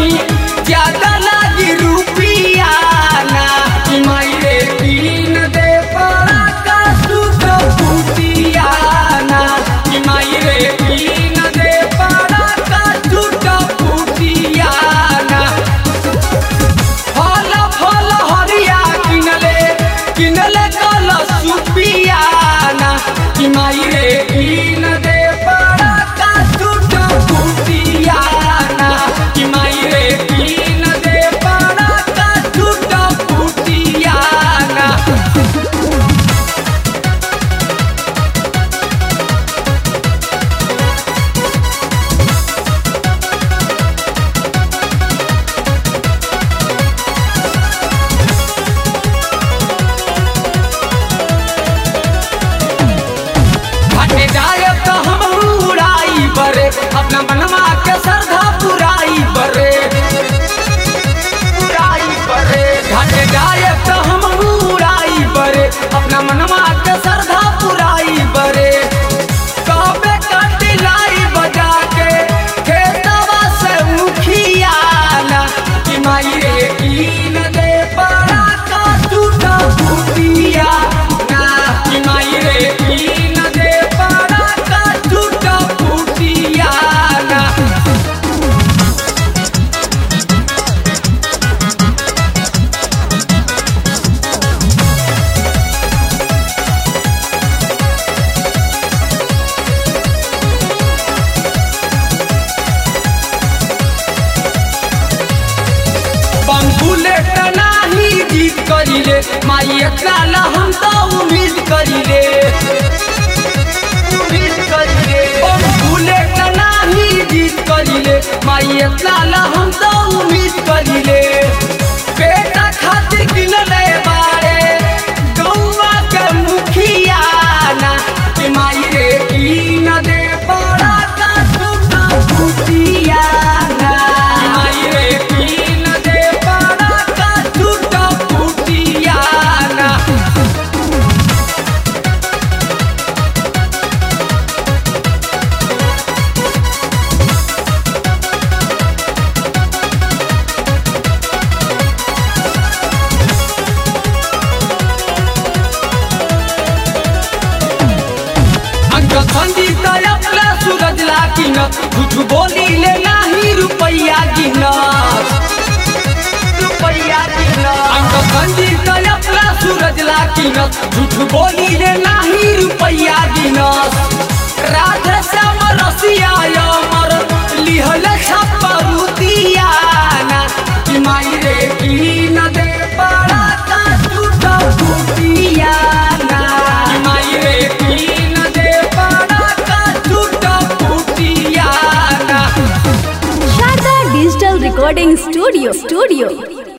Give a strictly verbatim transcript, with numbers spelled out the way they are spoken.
कहीं ज्यादा लागी रुपिया ना कि माई रे कीन दे बड़ा का सुख फूटिया ना कि माई रे कीन दे बड़ा का सुख फूटिया ना फल फल हरिया किनले किनले कल सुपिया ना कि माई रे कीन दे बड़ा का सुख फूटिया ना कि माई रे कीन दे बड़ा का सुख फूटिया ना घाटे जाए तो हम उड़ाई बरे अपना मनवा के श्रद्धा पुराई बरे पुराई बरे घाटे जाए तो हम उड़ाई बरे अपना मनवा के श्रद्धा पुराई बरे कबे काटी लाई बजा के खेतवा से मुखिया ना कि माई रे कीन दे बड़ा का टूटा फूटिया ना कि माई रे कीन दे बड़ा का टूटा फूटिया ना बुलेट नाही जीत करिले माई काला हम तो उम्मीद करिले उम्मीद करिले बुलेट नाही जीत करिले माई काला हम तो उम्मीद करिले बेटा खातिर किनले बारे गौवा के मुखिया ना कि माई रे कीन दे बड़ा का सुख फूटिया ना कि माई रे कीन दे बड़ा का सुख फूटिया ना संगीत अपना सूरज ला कीनत झूठ बोली ले नाही रुपैया गिनत रुपैया गिनत संगीत अपना सूरज ला कीनत झूठ बोली ले नाही रुपैया गिनत राधे श्याम रसिया अमर लिहल छपरुतिया ना कि माई रे कीन दे बड़ा का सुख फूटिया ना कि माई रे कीन दे बड़ा का सुख फूटिया ना Sharda Digital Recording Studio. Studio.